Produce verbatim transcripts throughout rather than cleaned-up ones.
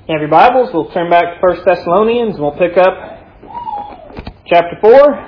You have your Bibles, we'll turn back to First Thessalonians and we'll pick up chapter four.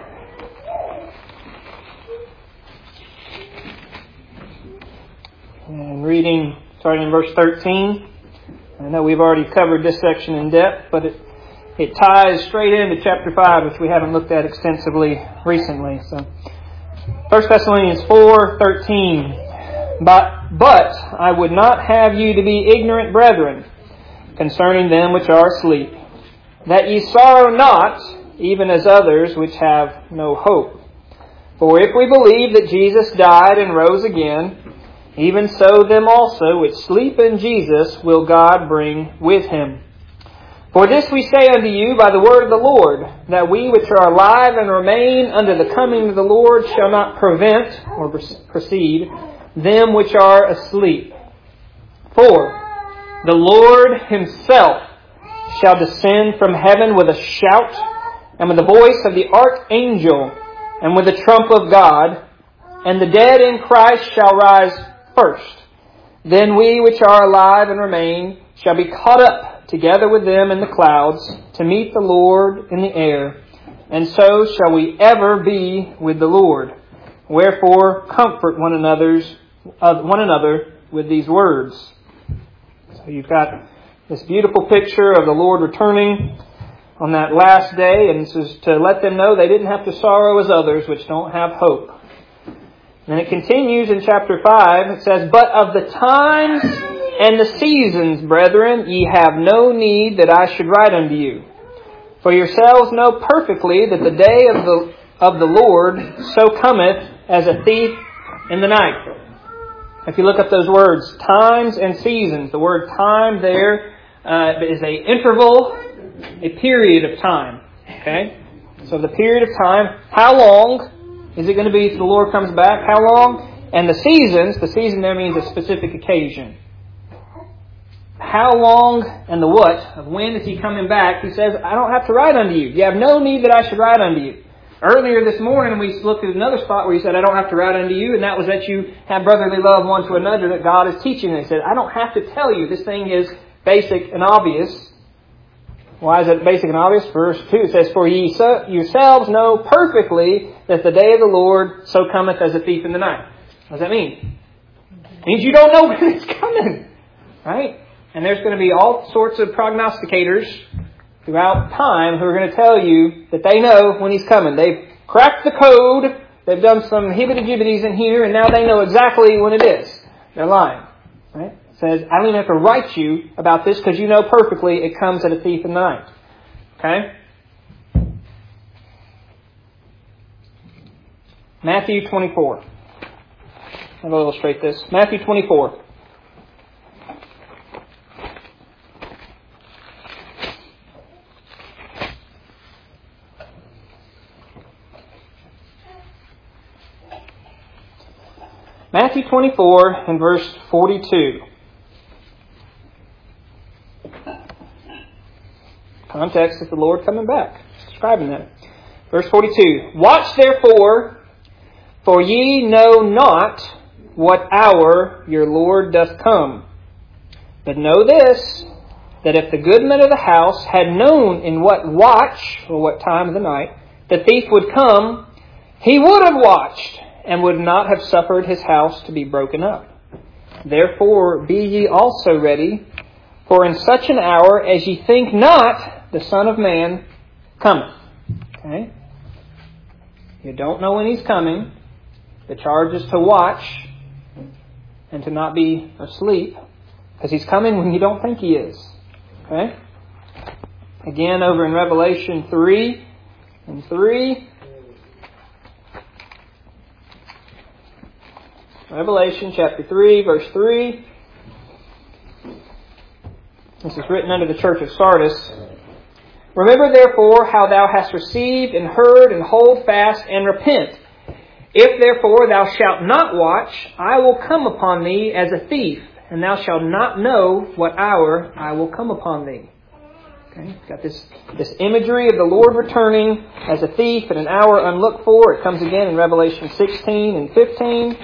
And reading, starting in verse thirteen. I know we've already covered this section in depth, but it, it ties straight into chapter five, which we haven't looked at extensively recently. So, First Thessalonians four thirteen. But, but I would not have you to be ignorant, brethren, concerning them which are asleep, that ye sorrow not, even as others which have no hope. For if we believe that Jesus died and rose again, even so them also which sleep in Jesus will God bring with him. For this we say unto you by the word of the Lord, that we which are alive and remain unto the coming of the Lord shall not prevent or precede them which are asleep. For the Lord himself shall descend from heaven with a shout, and with the voice of the archangel, and with the trump of God, and the dead in Christ shall rise first. Then we which are alive and remain shall be caught up together with them in the clouds to meet the Lord in the air, and so shall we ever be with the Lord. Wherefore comfort one another's uh, one another with these words. So you've got this beautiful picture of the Lord returning on that last day, and this is to let them know they didn't have to sorrow as others which don't have hope. And it continues in chapter five. It says, But of the times and the seasons, brethren, ye have no need that I should write unto you. For yourselves know perfectly that the day of the of the Lord so cometh as a thief in the night. If you look up those words, times and seasons, the word time there uh, is a interval, a period of time. Okay? So the period of time, how long is it going to be till the Lord comes back? How long? And the seasons, the season there means a specific occasion. How long and the what of when is he coming back? He says, I don't have to write unto you. You have no need that I should write unto you. Earlier this morning, we looked at another spot where he said, I don't have to write unto you, and that was that you have brotherly love one to another that God is teaching. And he said, I don't have to tell you. This thing is basic and obvious. Why is it basic and obvious? Verse two, it says, For ye so, yourselves know perfectly that the day of the Lord so cometh as a thief in the night. What does that mean? It means you don't know when it's coming. Right? And there's going to be all sorts of prognosticators throughout time who are going to tell you that they know when he's coming. They've cracked the code. They've done some hibbity-jibbities in here, and now they know exactly when it is. They're lying. Right? It says, I don't even have to write you about this because you know perfectly it comes at a thief in the night. Okay? Matthew twenty-four. I'll illustrate this. Matthew twenty-four. Matthew twenty-four and verse forty-two. Context is the Lord coming back. It's describing that. Verse forty-two. Watch therefore, for ye know not what hour your Lord doth come. But know this, that if the goodman of the house had known in what watch, or what time of the night, the thief would come, he would have watched, and would not have suffered his house to be broken up. Therefore be ye also ready, for in such an hour as ye think not, the Son of Man cometh. Okay? You don't know when he's coming. The charge is to watch and to not be asleep, because he's coming when you don't think he is. Okay? Again, over in Revelation three and three. Revelation chapter three, verse three. This is written unto the church of Sardis. Remember therefore how thou hast received and heard, and hold fast and repent. If therefore thou shalt not watch, I will come upon thee as a thief, and thou shalt not know what hour I will come upon thee. Okay, it's got this, this imagery of the Lord returning as a thief at an hour unlooked for. It comes again in Revelation sixteen and fifteen.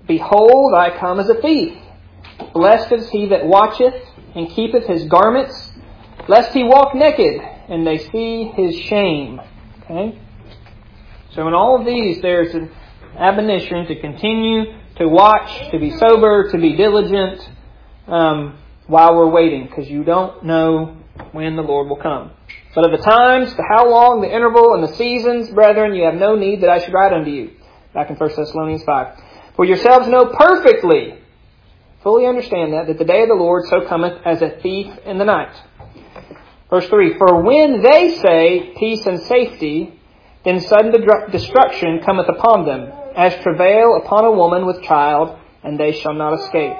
Behold, I come as a thief. Blessed is he that watcheth and keepeth his garments, lest he walk naked and they see his shame. Okay? So in all of these, there's an admonition to continue to watch, to be sober, to be diligent um, while we're waiting, because you don't know when the Lord will come. But of the times, the how long, the interval, and the seasons, brethren, you have no need that I should write unto you. Back in First Thessalonians five. For yourselves know perfectly, fully understand that, that the day of the Lord so cometh as a thief in the night. Verse three. For when they say peace and safety, then sudden destruction cometh upon them, as travail upon a woman with child, and they shall not escape.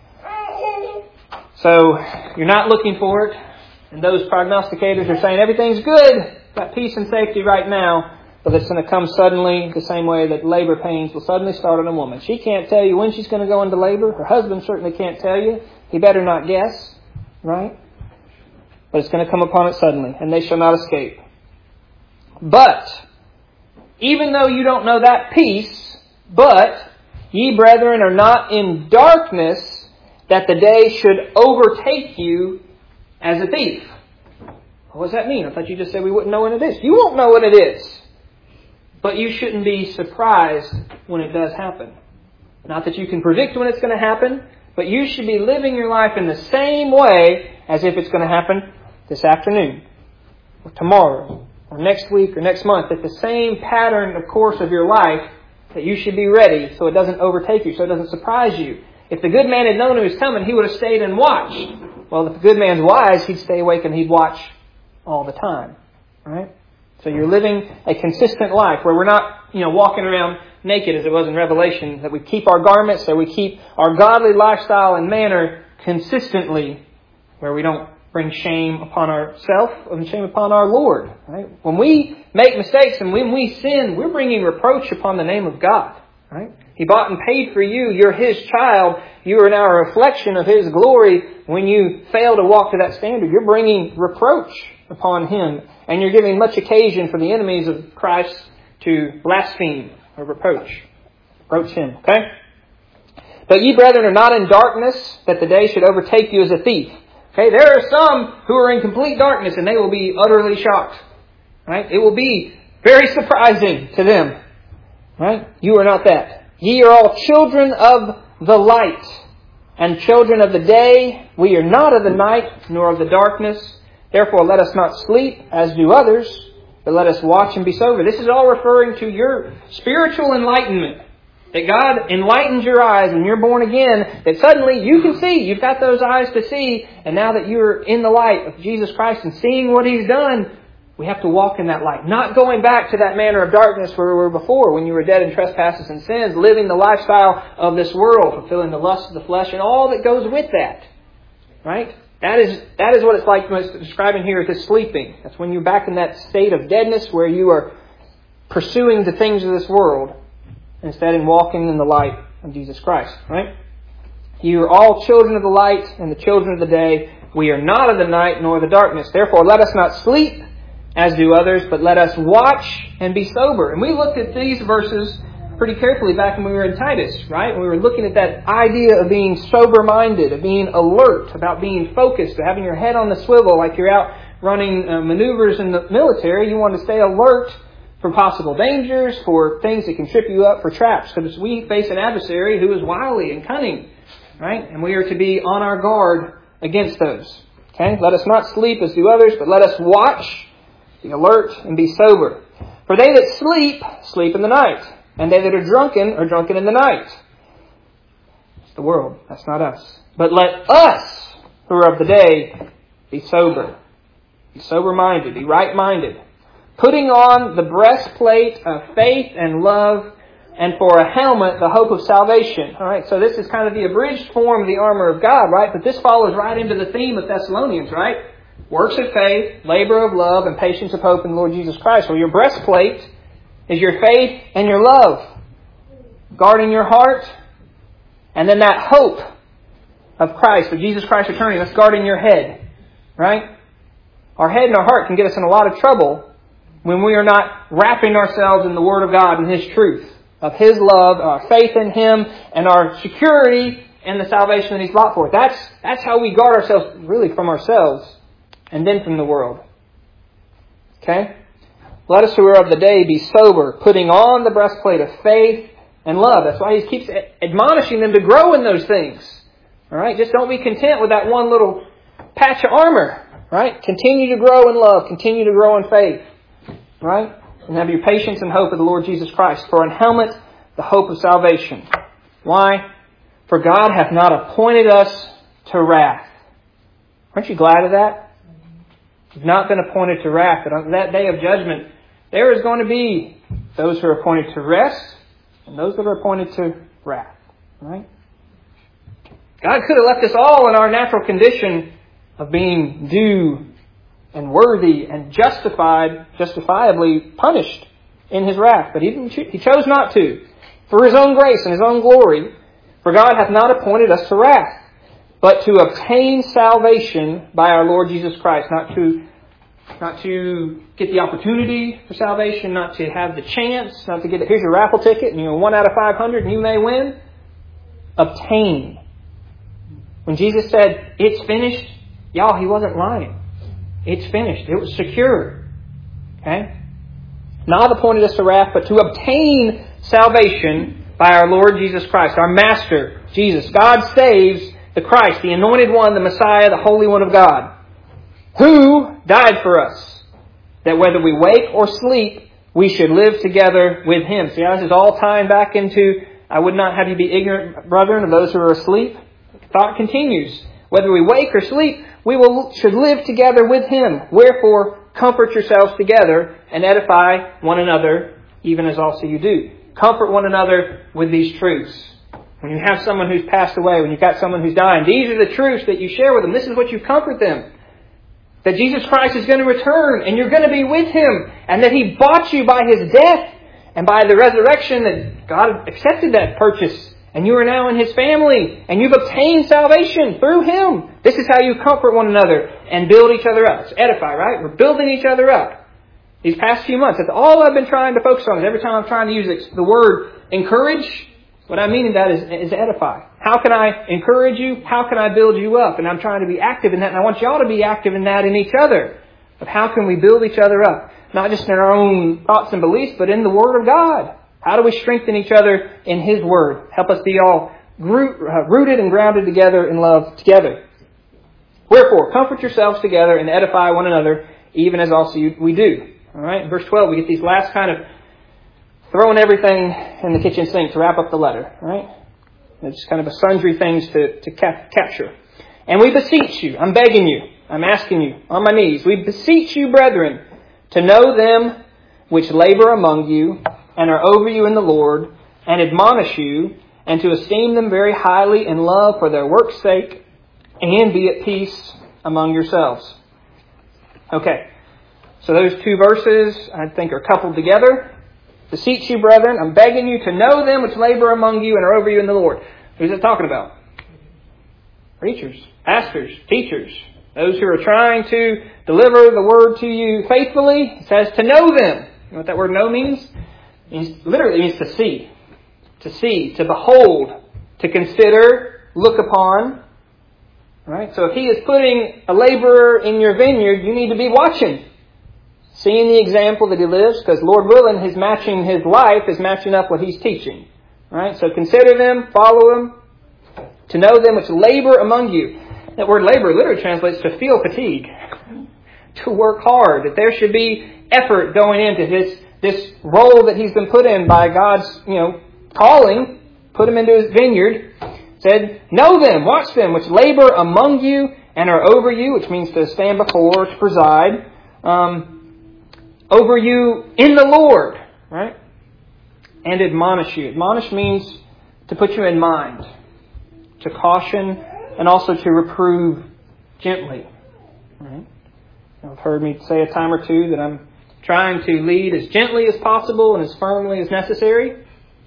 So, you're not looking for it. And those prognosticators are saying everything's good, got peace and safety right now, but it's going to come suddenly, the same way that labor pains will suddenly start on a woman. She can't tell you when she's going to go into labor. Her husband certainly can't tell you. He better not guess, right? But it's going to come upon it suddenly, and they shall not escape. But, even though you don't know that peace, but ye brethren are not in darkness, that the day should overtake you as a thief. What does that mean? I thought you just said we wouldn't know what it is. You won't know what it is. But you shouldn't be surprised when it does happen. Not that you can predict when it's going to happen, but you should be living your life in the same way as if it's going to happen this afternoon, or tomorrow, or next week, or next month. It's the same pattern, of course, of your life, that you should be ready so it doesn't overtake you, so it doesn't surprise you. If the good man had known he was coming, he would have stayed and watched. Well, if the good man's wise, he'd stay awake and he'd watch all the time. Right? So you're living a consistent life where we're not, you know, walking around naked as it was in Revelation, that we keep our garments, that we keep our godly lifestyle and manner consistently, where we don't bring shame upon ourselves and shame upon our Lord. Right? When we make mistakes and when we sin, we're bringing reproach upon the name of God. Right? He bought and paid for you. You're His child. You are now a reflection of His glory. When you fail to walk to that standard, you're bringing reproach upon Him. And you're giving much occasion for the enemies of Christ to blaspheme or reproach. Reproach Him. Okay? But ye brethren are not in darkness, that the day should overtake you as a thief. Okay? There are some who are in complete darkness and they will be utterly shocked. Right? It will be very surprising to them. Right? You are not that. Ye are all children of the light and children of the day. We are not of the night nor of the darkness. Therefore let us not sleep as do others, but let us watch and be sober. This is all referring to your spiritual enlightenment. That God enlightens your eyes when you're born again, that suddenly you can see. You've got those eyes to see. And now that you're in the light of Jesus Christ and seeing what He's done, we have to walk in that light. Not going back to that manner of darkness where we were before, when you were dead in trespasses and sins, living the lifestyle of this world, fulfilling the lust of the flesh and all that goes with that. Right? That is that is what it's like describing here as sleeping. That's when you're back in that state of deadness where you are pursuing the things of this world instead of walking in the light of Jesus Christ. Right? You are all children of the light and the children of the day. We are not of the night nor of the darkness. Therefore let us not sleep as do others, but let us watch and be sober. And we looked at these verses pretty carefully back when we were in Titus, right? When we were looking at that idea of being sober-minded, of being alert, about being focused, of having your head on the swivel like you're out running uh, maneuvers in the military. You want to stay alert for possible dangers, for things that can trip you up, for traps. Because we face an adversary who is wily and cunning, right? And we are to be on our guard against those. Okay? Let us not sleep as do others, but let us watch, be alert, and be sober. For they that sleep, sleep in the night. And they that are drunken, are drunken in the night. It's the world. That's not us. But let us, who are of the day, be sober. Be sober-minded. Be right-minded. Putting on the breastplate of faith and love, and for a helmet, the hope of salvation. All right, so this is kind of the abridged form of the armor of God, right? But this follows right into the theme of Thessalonians, right? Works of faith, labor of love, and patience of hope in the Lord Jesus Christ. Well, your breastplate is your faith and your love, guarding your heart, and then that hope of Christ, of Jesus Christ returning, that's guarding your head, right? Our head and our heart can get us in a lot of trouble when we are not wrapping ourselves in the Word of God and His truth. of His love, our faith in Him, and our security in the salvation that He's bought for. That's, that's how we guard ourselves really from ourselves and then from the world. Okay? Let us who are of the day be sober, putting on the breastplate of faith and love. That's why He keeps admonishing them to grow in those things. All right? Just don't be content with that one little patch of armor. Right? Continue to grow in love. Continue to grow in faith. Right? And have your patience and hope of the Lord Jesus Christ. For an helmet, the hope of salvation. Why? For God hath not appointed us to wrath. Aren't you glad of that? You've not been appointed to wrath. But on that day of judgment, there is going to be those who are appointed to rest and those that are appointed to wrath. Right? God could have left us all in our natural condition of being due and worthy and justified, justifiably punished in His wrath. But He didn't. He chose not to. For His own grace and His own glory. For God hath not appointed us to wrath, but to obtain salvation by our Lord Jesus Christ. Not to, not to get the opportunity for salvation, not to have the chance, not to get it. Here's your raffle ticket, and you know one out of five hundred, and you may win. Obtain. When Jesus said, "It's finished," y'all, He wasn't lying. It's finished. It was secure. Okay? Not appointed us to wrath, but to obtain salvation by our Lord Jesus Christ, our Master, Jesus. God saves the Christ, the Anointed One, the Messiah, the Holy One of God, who died for us, that whether we wake or sleep, we should live together with Him. See how this is all tying back into, I would not have you be ignorant, brethren, of those who are asleep. The thought continues. Whether we wake or sleep, we will should live together with Him. Wherefore, comfort yourselves together and edify one another, even as also you do. Comfort one another with these truths. When you have someone who's passed away, when you've got someone who's dying, these are the truths that you share with them. This is what you comfort them. That Jesus Christ is going to return and you're going to be with Him. And that He bought you by His death and by the resurrection, that God accepted that purchase. And you are now in His family. And you've obtained salvation through Him. This is how you comfort one another and build each other up. It's edify, right? We're building each other up. These past few months, that's all I've been trying to focus on. Is every time I'm trying to use the word encourage, what I mean in that is, is edify. How can I encourage you? How can I build you up? And I'm trying to be active in that. And I want y'all to be active in that in each other. But how can we build each other up? Not just in our own thoughts and beliefs, but in the Word of God. How do we strengthen each other in His Word? Help us be all rooted and grounded together in love together. Wherefore, comfort yourselves together and edify one another, even as also we do. All right, in verse twelve, we get these last kind of throwing everything in the kitchen sink to wrap up the letter. All right, it's kind of a sundry things to, to cap- capture. And we beseech you, I'm begging you, I'm asking you on my knees, we beseech you, brethren, to know them which labor among you and are over you in the Lord, and admonish you, and to esteem them very highly in love for their work's sake, and be at peace among yourselves. Okay. So those two verses, I think, are coupled together. Beseech you, brethren, I'm begging you to know them which labor among you and are over you in the Lord. Who's it talking about? Preachers, pastors, teachers, those who are trying to deliver the word to you faithfully. It says to know them. You know what that word know means? It means literally means to see. To see, to behold, to consider, look upon. Right? So if He is putting a laborer in your vineyard, you need to be watching. Seeing the example that he lives, because Lord willing, his matching his life is matching up what he's teaching. Right? So consider them, follow them, to know them which labor among you. That word labor literally translates to feel fatigue, to work hard. That there should be effort going into this this role that he's been put in by God's, you know, calling. Put him into His vineyard. Said, know them, watch them, which labor among you and are over you, which means to stand before, to preside. Um, over you in the Lord, right? And admonish you. Admonish means to put you in mind, to caution, and also to reprove gently. Right? You've heard me say a time or two that I'm trying to lead as gently as possible and as firmly as necessary.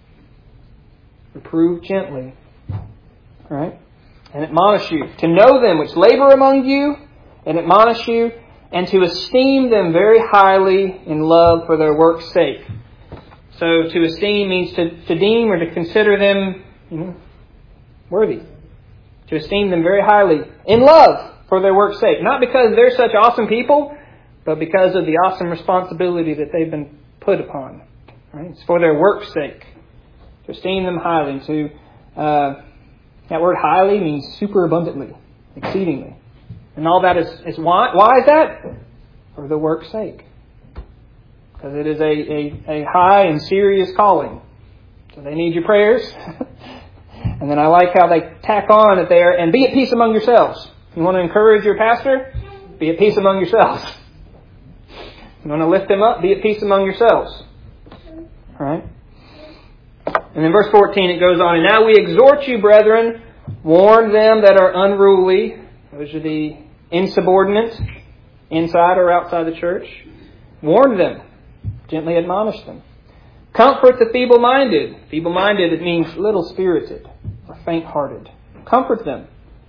Reprove gently. Right? And admonish you. To know them which labor among you, and admonish you, and to esteem them very highly in love for their work's sake. So to esteem means to, to deem or to consider them, you know, worthy. To esteem them very highly in love for their work's sake. Not because they're such awesome people, but because of the awesome responsibility that they've been put upon. Right? It's for their work's sake. To esteem them highly. To uh, that word highly means super abundantly, exceedingly. And all that is, is why? Why is that? For the work's sake. Because it is a, a, a high and serious calling. So they need your prayers. And then I like how they tack on it there, and be at peace among yourselves. You want to encourage your pastor? Be at peace among yourselves. You want to lift them up? Be at peace among yourselves. All right? And in verse fourteen it goes on, and now we exhort you, brethren, warn them that are unruly. Those are the insubordinate, inside or outside the church. Warn them. Gently admonish them. Comfort the feeble-minded. Feeble-minded, it means little-spirited or faint-hearted. Comfort them.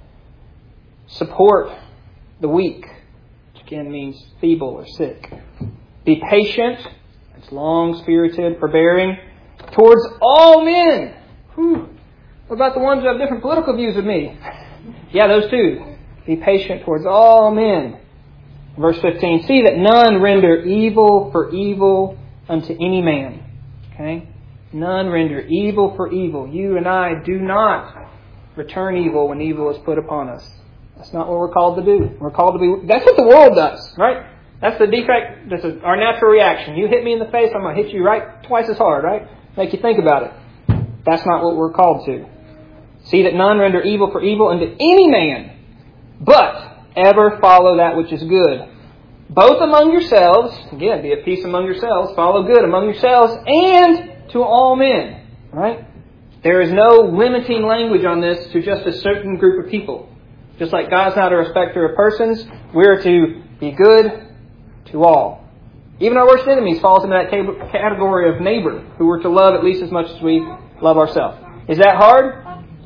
Support the weak, which again means feeble or sick. Be patient. It's long-spirited, forbearing towards all men. Whew. What about the ones who have different political views of me? Yeah, those too. Be patient towards all men. Verse fifteen, see that none render evil for evil unto any man. Okay? None render evil for evil. You and I do not return evil when evil is put upon us. That's not what we're called to do. We're called to be... That's what the world does, right? That's the defect. That's our natural reaction. You hit me in the face, I'm going to hit you right twice as hard, right? Make you think about it. That's not what we're called to. See that none render evil for evil unto any man, but ever follow that which is good. Both among yourselves, again, be at peace among yourselves, follow good among yourselves, and to all men. Right? There is no limiting language on this to just a certain group of people. Just like God's not a respecter of persons, we're to be good to all. Even our worst enemies falls into that category of neighbor, who we're to love at least as much as we love ourselves. Is that hard?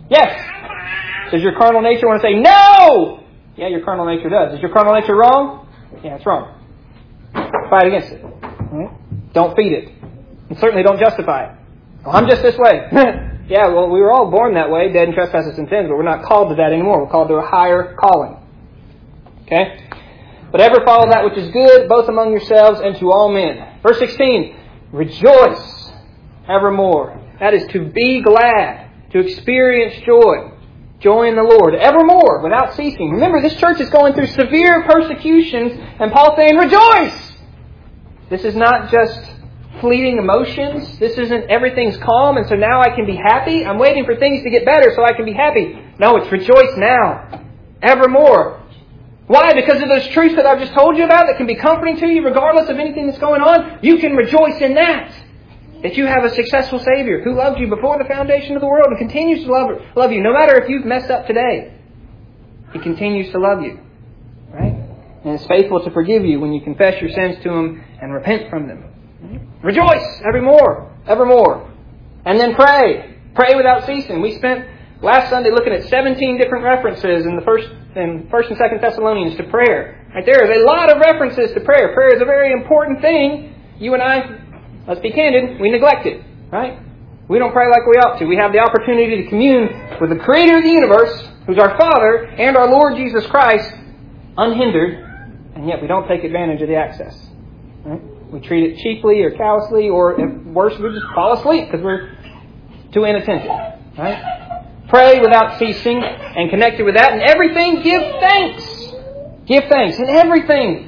Yes. Does your carnal nature want to say, no? Yeah, your carnal nature does. Is your carnal nature wrong? Yeah, it's wrong. Fight against it. Right? Don't feed it. And certainly don't justify it. Well, I'm just this way. Yeah, well, we were all born that way, dead in trespasses and sins, but we're not called to that anymore. We're called to a higher calling. Okay? But ever follow that which is good, both among yourselves and to all men. Verse sixteen, rejoice evermore. That is to be glad, to experience joy. Joy in the Lord, evermore, without ceasing. Remember, this church is going through severe persecutions, and Paul's saying, rejoice! This is not just fleeting emotions. This isn't everything's calm, and so now I can be happy. I'm waiting for things to get better so I can be happy. No, it's rejoice now, evermore. Why? Because of those truths that I've just told you about that can be comforting to you regardless of anything that's going on. You can rejoice in that. That you have a successful Savior who loved you before the foundation of the world and continues to love, love you. No matter if you've messed up today, He continues to love you. Right? And is faithful to forgive you when you confess your sins to Him and repent from them. Right? Rejoice evermore, evermore. And then pray. Pray without ceasing. We spent last Sunday looking at seventeen different references in the first, in first and second Thessalonians to prayer. Right there is a lot of references to prayer. Prayer is a very important thing. You and I, let's be candid, we neglect it, right? We don't pray like we ought to. We have the opportunity to commune with the Creator of the universe, who's our Father, and our Lord Jesus Christ, unhindered, and yet we don't take advantage of the access. Right? We treat it cheaply or callously, or if worse, we just fall asleep because we're too inattentive. Right? Pray without ceasing, and connected with that, and everything, give thanks. Give thanks in everything.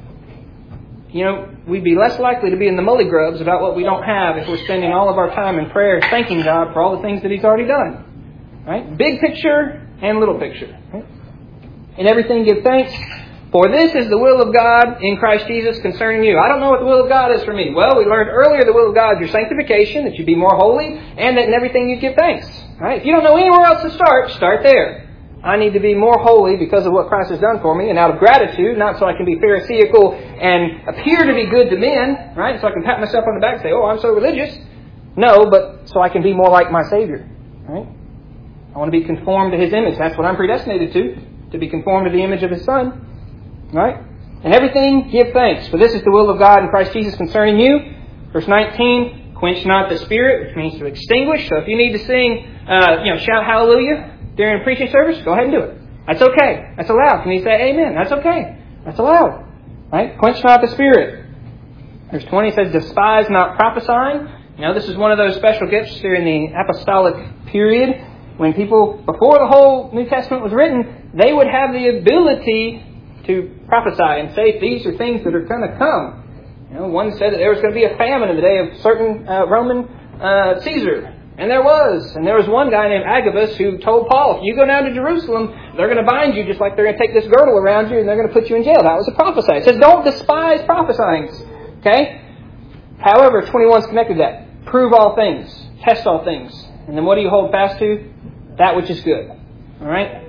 You know, we'd be less likely to be in the mully grubs about what we don't have if we're spending all of our time in prayer thanking God for all the things that He's already done. Right? Big picture and little picture. Right? In everything give thanks, for this is the will of God in Christ Jesus concerning you. I don't know what the will of God is for me. Well, we learned earlier the will of God is your sanctification, that you be more holy, and that in everything you give thanks. Right? If you don't know anywhere else to start, start there. I need to be more holy because of what Christ has done for me, and out of gratitude, not so I can be pharisaical and appear to be good to men, right? So I can pat myself on the back and say, oh, I'm so religious. No, but so I can be more like my Savior, right? I want to be conformed to His image. That's what I'm predestinated to, to be conformed to the image of His Son, right? And everything, give thanks, for this is the will of God in Christ Jesus concerning you. Verse nineteen, Quench not the Spirit, which means to extinguish. So if you need to sing, uh, you know, shout hallelujah during a preaching service, go ahead and do it. That's okay. That's allowed. Can you say amen? That's okay. That's allowed. Right? Quench not the Spirit. Verse twenty says, despise not prophesying. You know, this is one of those special gifts during the apostolic period when people, before the whole New Testament was written, they would have the ability to prophesy and say these are things that are going to come. You know, one said that there was going to be a famine in the day of certain uh, Roman uh, Caesar. And there was. And there was one guy named Agabus who told Paul, if you go down to Jerusalem, they're going to bind you just like they're going to take this girdle around you and they're going to put you in jail. That was a prophesy. It says don't despise prophesying. Okay? However, twenty-one's connected to that. Prove all things. Test all things. And then what do you hold fast to? That which is good. Alright?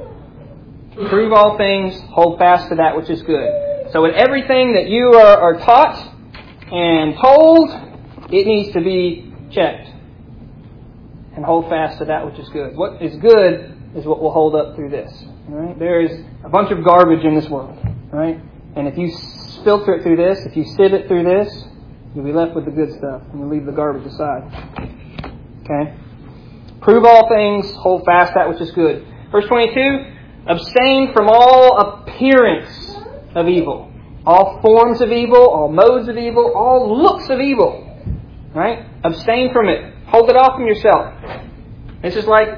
Prove all things. Hold fast to that which is good. So in everything that you are, are taught and told, it needs to be checked. And hold fast to that which is good. What is good is what will hold up through this. Alright? There is a bunch of garbage in this world. Right? And if you filter it through this, if you sieve it through this, you'll be left with the good stuff. And you'll leave the garbage aside. Okay? Prove all things, hold fast that which is good. Verse twenty-two, abstain from all appearance of evil. All forms of evil, all modes of evil, all looks of evil. Right? Abstain from it. Hold it off from yourself. This is like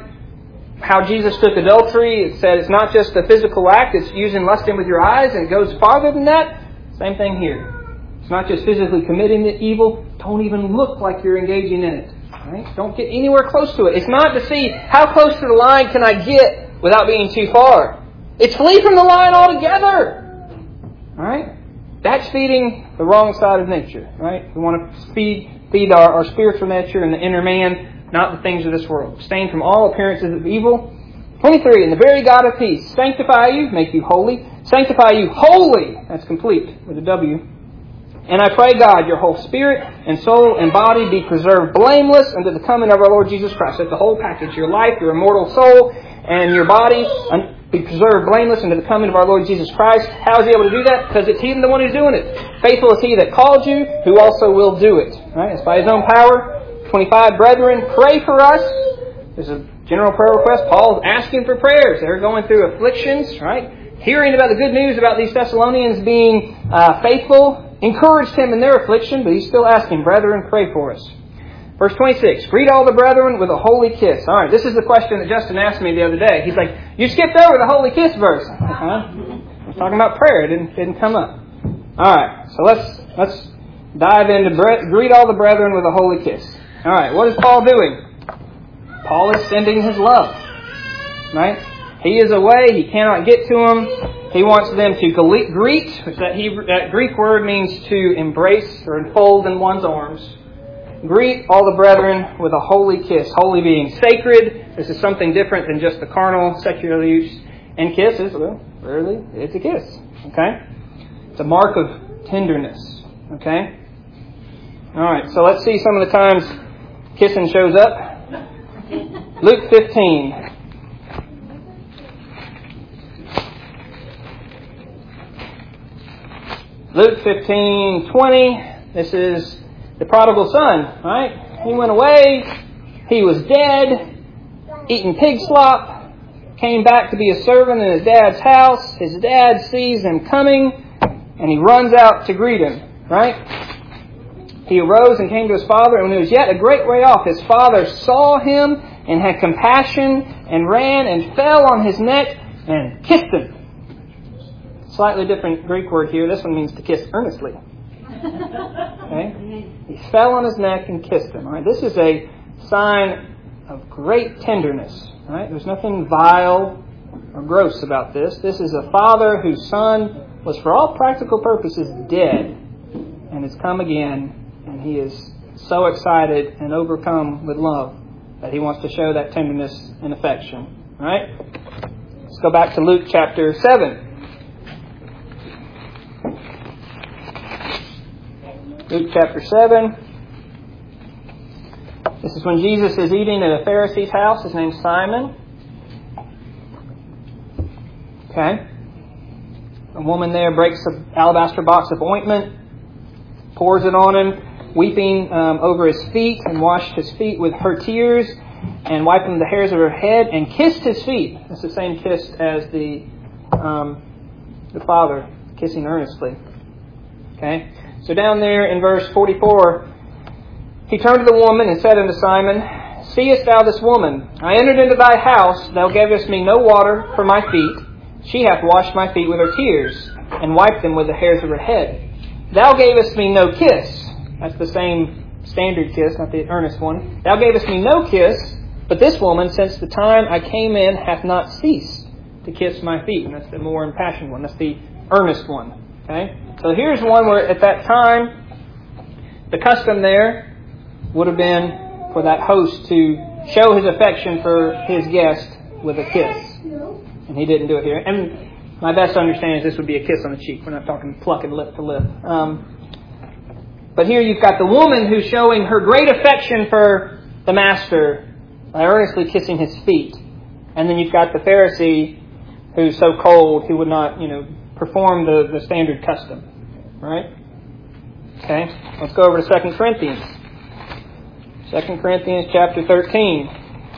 how Jesus took adultery. It said it's not just a physical act, it's using lusting with your eyes, and it goes farther than that. Same thing here. It's not just physically committing the evil. Don't even look like you're engaging in it. Right? Don't get anywhere close to it. It's not to see how close to the line can I get without being too far. It's flee from the line altogether. Alright? That's feeding the wrong side of nature. Right? We want to feed feed our, our spiritual nature and the inner man, not the things of this world. Abstain from all appearances of evil. twenty-three, and the very God of peace sanctify you, make you holy. Sanctify you wholly. That's complete with a W. And I pray, God, your whole spirit and soul and body be preserved blameless unto the coming of our Lord Jesus Christ. That's the whole package. Your life, your immortal soul, and your body be preserved blameless unto the coming of our Lord Jesus Christ. How is He able to do that? Because it's He the one who's doing it. Faithful is He that called you, who also will do it. Right? It's by His own power. twenty-five, brethren, pray for us. There's a general prayer request. Paul's asking for prayers. They're going through afflictions, right? Hearing about the good news about these Thessalonians being uh, faithful encouraged him in their affliction, but he's still asking, brethren, pray for us. Verse twenty-six, greet all the brethren with a holy kiss. All right, this is the question that Justin asked me the other day. He's like, you skipped over the holy kiss verse. I'm like, huh? I was talking about prayer. It didn't, didn't come up. All right, so let's let's dive into bre- greet all the brethren with a holy kiss. All right, what is Paul doing? Paul is sending his love. Right? He is away. He cannot get to them. He wants them to greet, which that, Hebrew, that Greek word means to embrace or enfold in one's arms. Greet all the brethren with a holy kiss. Holy being sacred. This is something different than just the carnal, secular use. And kisses, well, rarely, it's a kiss. Okay? It's a mark of tenderness. Okay? Alright, so let's see some of the times kissing shows up. Luke fifteen. Luke fifteen twenty. This is the prodigal son, right? He went away. He was dead, eating pig slop, came back to be a servant in his dad's house. His dad sees him coming, and he runs out to greet him, right? He arose and came to his father, and when he was yet a great way off, his father saw him and had compassion and ran and fell on his neck and kissed him. Slightly different Greek word here. This one means to kiss earnestly. Okay? He fell on his neck and kissed him. All right? This is a sign of great tenderness. Right? There's nothing vile or gross about this. This is a father whose son was, for all practical purposes, dead and has come again. And he is so excited and overcome with love that he wants to show that tenderness and affection. All right? Let's go back to Luke chapter seven. Luke chapter seven. This is when Jesus is eating at a Pharisee's house. His name's Simon. Okay. A woman there breaks an alabaster box of ointment, pours it on him, weeping um, over his feet, and washed his feet with her tears, and wiped them the hairs of her head, and kissed his feet. That's the same kiss as the um, the Father kissing earnestly. Okay? So down there in verse forty-four, he turned to the woman and said unto Simon, Seest thou this woman? I entered into thy house, thou gavest me no water for my feet. She hath washed my feet with her tears, and wiped them with the hairs of her head. Thou gavest me no kiss. That's the same standard kiss, not the earnest one. Thou gavest me no kiss, but this woman, since the time I came in, hath not ceased to kiss my feet. And that's the more impassioned one. That's the earnest one. Okay? So here's one where at that time, the custom there would have been for that host to show his affection for his guest with a kiss. And he didn't do it here. And my best understanding is this would be a kiss on the cheek. We're not talking plucking lip to lip. Um, but here you've got the woman who's showing her great affection for the master by earnestly kissing his feet. And then you've got the Pharisee who's so cold he would not, you know, perform the, the standard custom. Right? Okay. Let's go over to Second Corinthians. Second Corinthians chapter thirteen.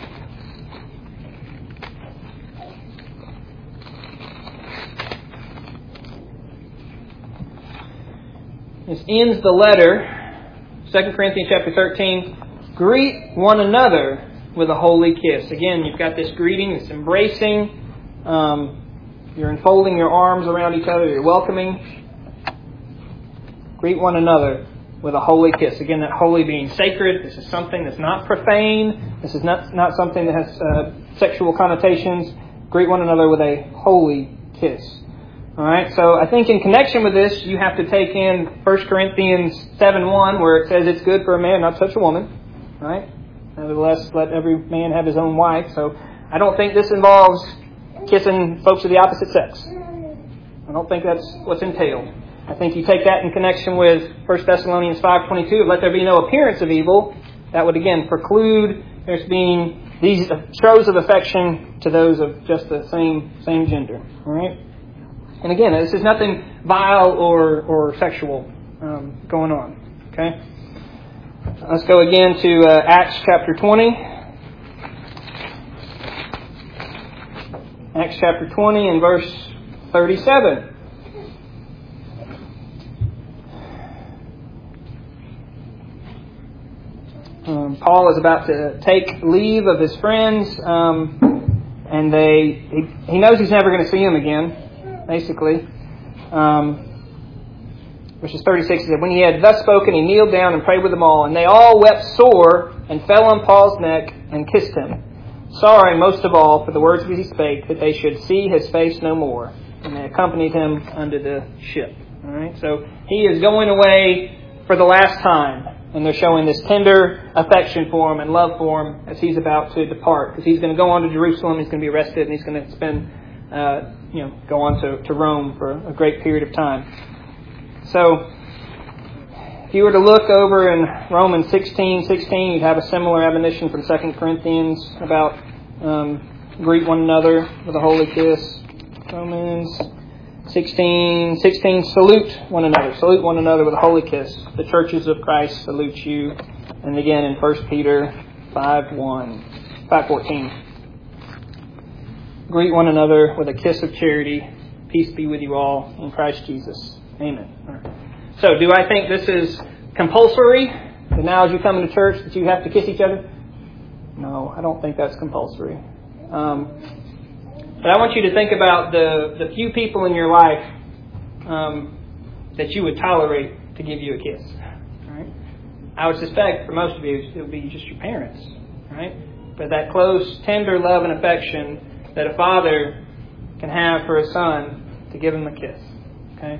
This ends the letter. Second Corinthians chapter thirteen. Greet one another with a holy kiss. Again, you've got this greeting, this embracing. Um, you're enfolding your arms around each other. You're welcoming. Greet one another with a holy kiss. Again, that holy being sacred. This is something that's not profane. This is not, not something that has uh, sexual connotations. Greet one another with a holy kiss. All right. So I think in connection with this, you have to take in First Corinthians seven one, where it says it's good for a man not to touch a woman. Right. Nevertheless, let every man have his own wife. So I don't think this involves kissing folks of the opposite sex. I don't think that's what's entailed. I think you take that in connection with First Thessalonians five twenty-two, let there be no appearance of evil. That would again preclude there's being these shows of affection to those of just the same same gender. All right. And again, this is nothing vile or or sexual um, going on. Okay. Let's go again to uh, Acts chapter twenty. Acts chapter twenty and verse thirty-seven. Um, Paul is about to take leave of his friends, um, and they he, he knows he's never going to see them again, basically. Um, verses thirty-six says, when he had thus spoken, he kneeled down and prayed with them all, and they all wept sore and fell on Paul's neck and kissed him, sorrowing most of all for the words which he spake, that they should see his face no more. And they accompanied him unto the ship. All right, so he is going away for the last time. And they're showing this tender affection for him and love for him as he's about to depart. Because he's going to go on to Jerusalem, he's going to be arrested, and he's going to spend, uh, you know, go on to, to Rome for a great period of time. So, if you were to look over in Romans sixteen sixteen, you'd have a similar admonition from Second Corinthians about um, greet one another with a holy kiss. Romans sixteen sixteen, salute one another. Salute one another with a holy kiss. The churches of Christ salute you. And again in First Peter five one, five fourteen. Greet one another with a kiss of charity. Peace be with you all in Christ Jesus. Amen. All right. So, do I think this is compulsory? That now as you come into church that you have to kiss each other? No, I don't think that's compulsory. Um, But I want you to think about the, the few people in your life um, that you would tolerate to give you a kiss. Right? I would suspect for most of you it would be just your parents. Right? But that close, tender love and affection that a father can have for a son to give him a kiss. Okay?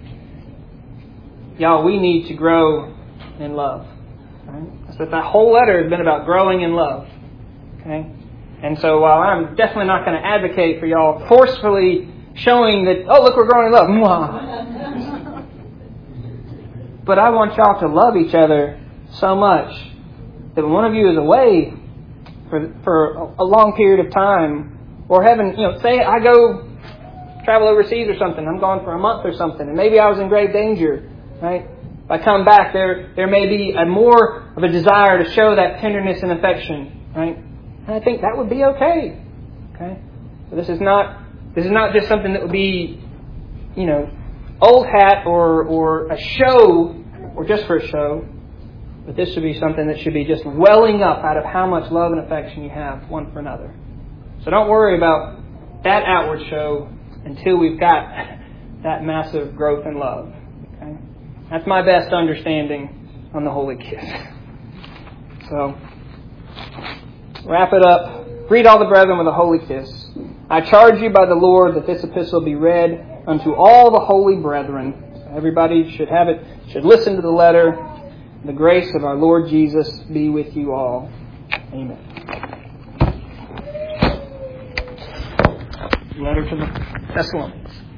Y'all, we need to grow in love. Right? So that whole letter has been about growing in love. Okay? And so while I'm definitely not going to advocate for y'all forcefully showing that, oh, look, we're growing in love. Mwah. But I want y'all to love each other so much that when one of you is away for for a long period of time, or having, you know, say I go travel overseas or something, I'm gone for a month or something, and maybe I was in grave danger, right? If I come back, there there may be a more of a desire to show that tenderness and affection, right? And I think that would be okay. Okay? But this is not this is not just something that would be, you know, old hat or or a show or just for a show. But this should be something that should be just welling up out of how much love and affection you have one for another. So don't worry about that outward show until we've got that massive growth in love. Okay? That's my best understanding on the holy kiss. So, wrap it up. Greet all the brethren with a holy kiss. I charge you by the Lord that this epistle be read unto all the holy brethren. Everybody should have it, should listen to the letter. The grace of our Lord Jesus be with you all. Amen. Letter to the Thessalonians.